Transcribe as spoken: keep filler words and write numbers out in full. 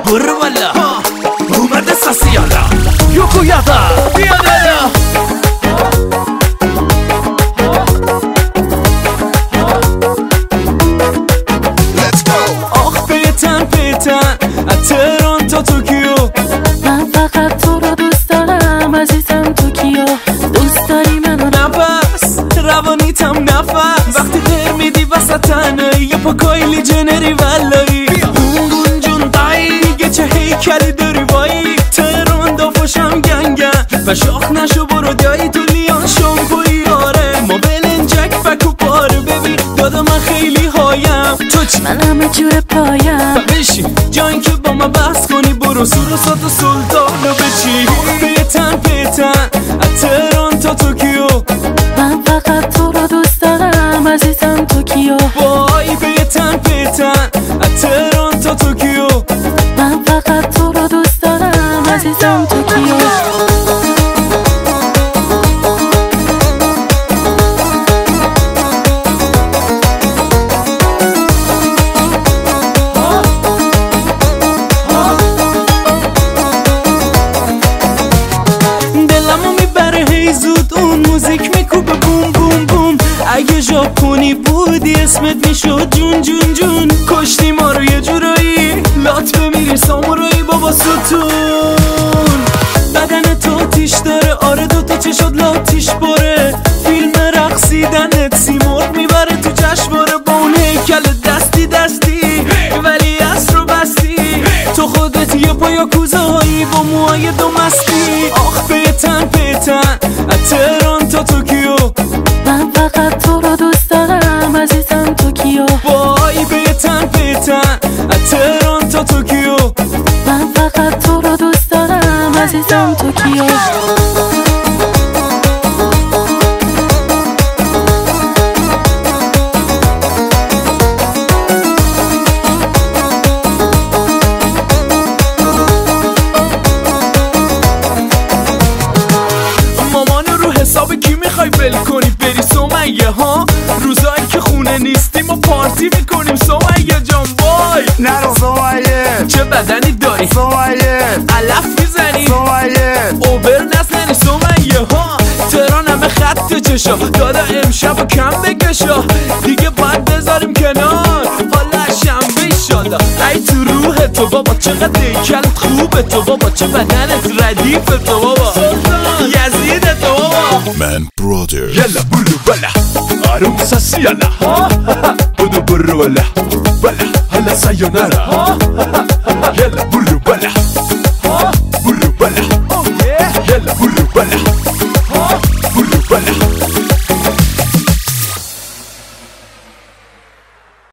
برو والا اومده ساسیالا یوکو یادا بیا دادا آخ پیتن پیتن از تهران تا توکیو من فقط تو رو دوست دارم عزیزم توکیو دوست داری منو نفس روانیتم نفس وقتی غیر میدی وسط تنهایی یه پاکایلی جنری ولایی گون جون دایی گچه هیکلی داری وایی تهران دافاشم گنگن و شاخ نشو برو دایی تو لیان شامپوی آره ما بلنجک فکو پاره ببین دادا من خیلی هایم تو چی؟ من همه جور پایم بشین جایی که با من بحث کنی برو سور و سات و سلطانو بچی پیتن پیتن از تهران تا توکیو من فقط تو رو دوست دارم عزیزم توکیو وای پیتن پیتن از تهران تا توکیو من فقط تو رو دوست دارم عزیزم توکیو زود اون موزیک میکوبه بوم بوم بوم اگه ژاپنی بودی اسمت میشد جون جون جون کشتی ما رو یه جورایی لات بمیری سامورایی بابا ستون بدن تو تیش داره آره دوتا چشات لاتیش باره فیلم رقصیدنت سیمرغ میبره تو جشنواره با اون هیکل دستی دستی ولی اصر رو بستی تو خودت یه پا یاکوزه هایی با موهای دو مستی آخ پیتن پیتن از تهران تا توکیو من فقط تو رو دوست دارم عزیزم توکیو وای پیتن پیتن از تهران تا توکیو من فقط تو رو دوست دارم عزیزم توکیو حساب کی میخوای ول کنی بری سمیه ها روزایی که خونه نیستیم و پارتی میکنیم سمیه جان وای نرو سمیه چه بدنی داری سمیه علف میزنی سمیه اوبر نزنی سمیه ها تهران همه خط چشا دادا امشب و کم بکشا دیگه باید بذاریم کنار حالا شنبه ایشالله ای تو روح تو بابا چقدر هیکلت خوبه تو بابا چه بدنت ردیف تو بابا یزید تو بابا من برادر يلا بلو بلا عروسة سيالا بدو برو ولا بلا هلا سايونارا يلا